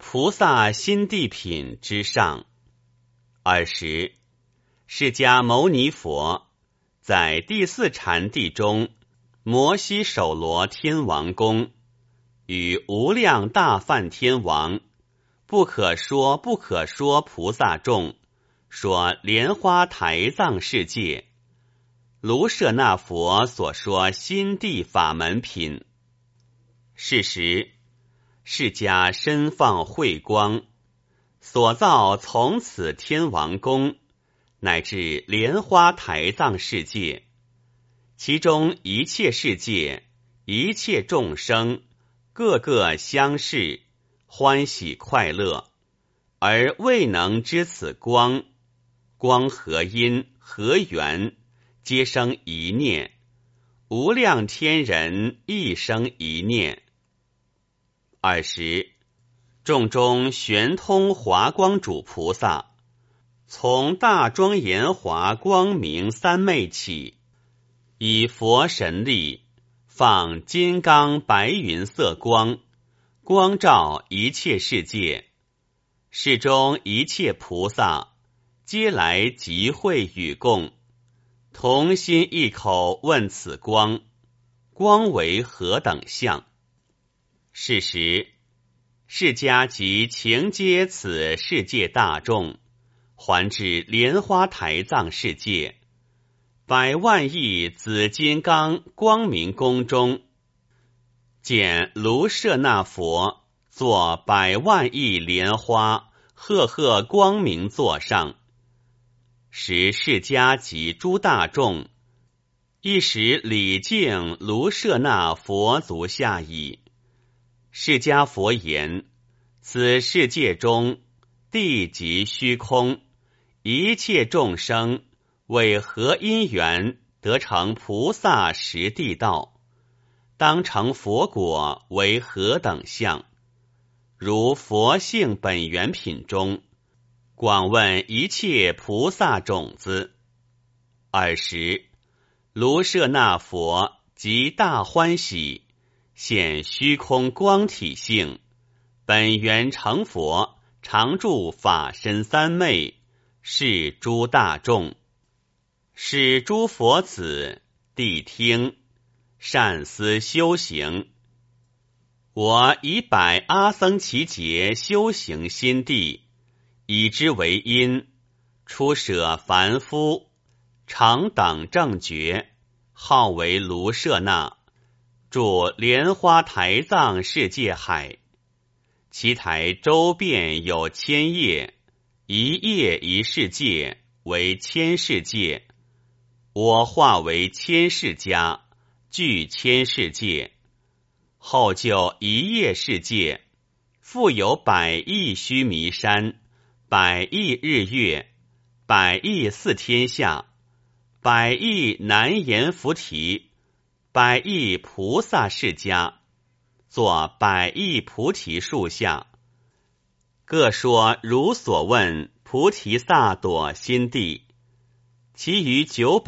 菩萨心地品之上。20释迦牟尼佛在第四禅地中摩悉首罗天王宫，与无量大梵天王不可说菩萨众说莲花台藏世界，卢舍那佛所说心地法门品。是时释迦身放慧光，所造从此天王宫乃至莲花台藏世界，其中一切世界一切众生个个相视欢喜快乐，而未能知此光，光何因何缘，皆生一念，无量天人亦生一念。20众中玄通华光主菩萨，从大庄严华光明三昧起，以佛神力放金刚白云色光，光照一切世界，世中一切菩萨皆来集会与共，同心异口问此光，光为何等相？是时释迦即情接此世界大众，还至莲花台藏世界，百万亿紫金刚光明宫中，见卢舍那佛坐百万亿莲花赫赫光明座上，时释迦及诸大众一时礼敬卢舍那佛足下矣。释迦佛言：此世界中地即虚空，一切众生为何因缘得成菩萨实地道？当成佛果为何等相？如佛性本源品中广问一切菩萨种子。20卢舍那佛即大欢喜，现虚空光体性，本源成佛，常住法身三昧，是诸大众，使诸佛子谛听，善思修行。我以百阿僧祇劫修行心地，以之为因，出舍凡夫，常等正觉，号为卢舍那，住莲花台藏世界海。其台周遍有千叶，一叶一世界，为千世界。我化为千世家，具千世界。后就一叶世界，复有百亿须弥山，百亿日月，百亿四天下，百亿南阎浮提，百亿菩萨世家，作百亿菩提树下，各说如所问菩提萨埵心地。其余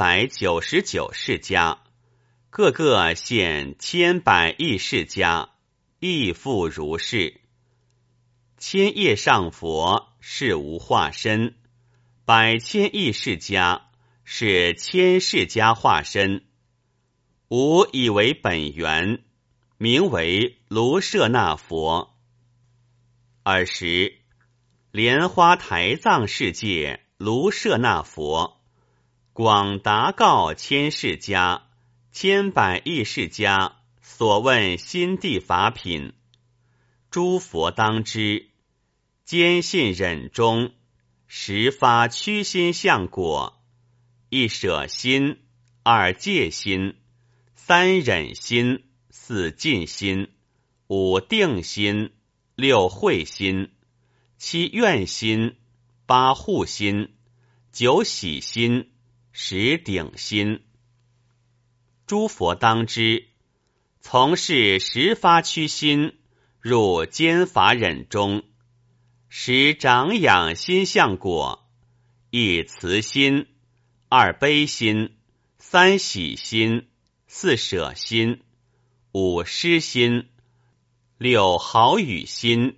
999世家，各个现千百亿世家，亦复如是。千叶上佛是无化身，百千亿世家是千世家化身，吾以为本源，名为卢舍那佛。20莲花台藏世界卢舍那佛，广达告千世家千百亿世家所问心地法品，诸佛当知，坚信忍中，十发屈心相果，一舍心，二戒心，三忍心，四尽心，五定心，六慧心，七愿心，八护心，九喜心，十顶心。诸佛当知，从是十发屈心入坚法忍中，十长养心相果，一慈心，二悲心，三喜心，四舍心，五施心，六好语心，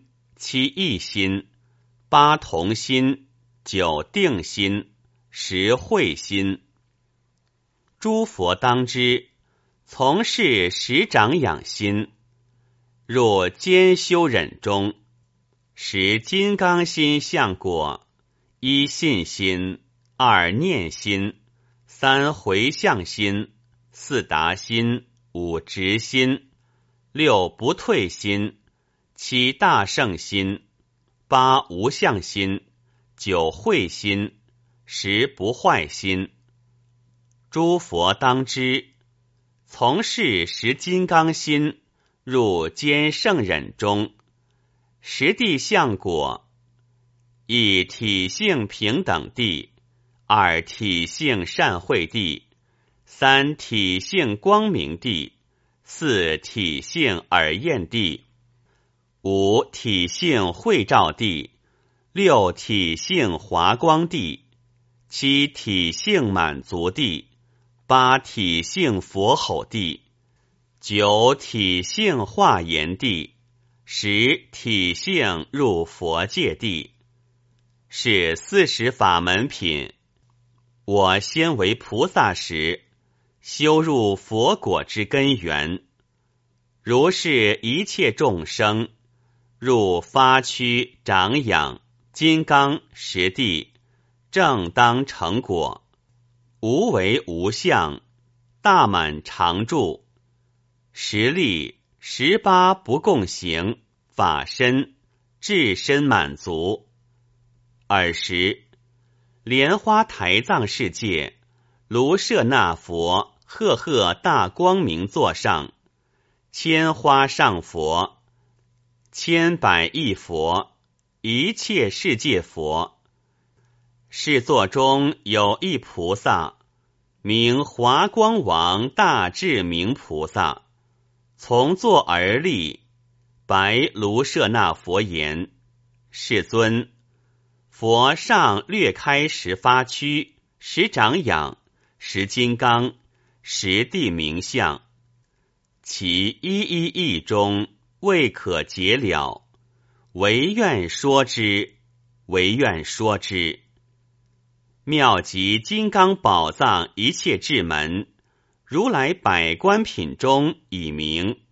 7异心，8同心，9定心，10会心。诸佛当知，从是10长养心，若兼修忍中，10金刚心相果：1信心，2念心，3回向心，4达心，5直心，6不退心，7大圣心，8无相心，9慧心，10不坏心。诸佛当知，从是10金刚心入兼圣忍中，10地相果：1体性平等地，2体性善慧地，3体性光明地，4体性耳焰地，5体性慧照地，6体性华光地，7体性满足地，8体性佛吼地，9体性化言地，10体性入佛界地。是40法门品。我先为菩萨时，修入佛果之根源，如是一切众生入发趋长养金刚10地，正当成果，无为无相，大满常住，10力18不共行，法身至身满足。尔时莲花台藏世界，卢舍那佛赫赫大光明座上，千花上佛，千百亿佛，一切世界佛。是座中有一菩萨，名华光王大智明菩萨，从座而立，白卢舍那佛言：世尊，佛上略开10发区，10长养，10金刚，10地名相，其一一义中未可解了，唯愿说之，唯愿说之。妙极金刚宝藏一切智门，如来百观品中已明。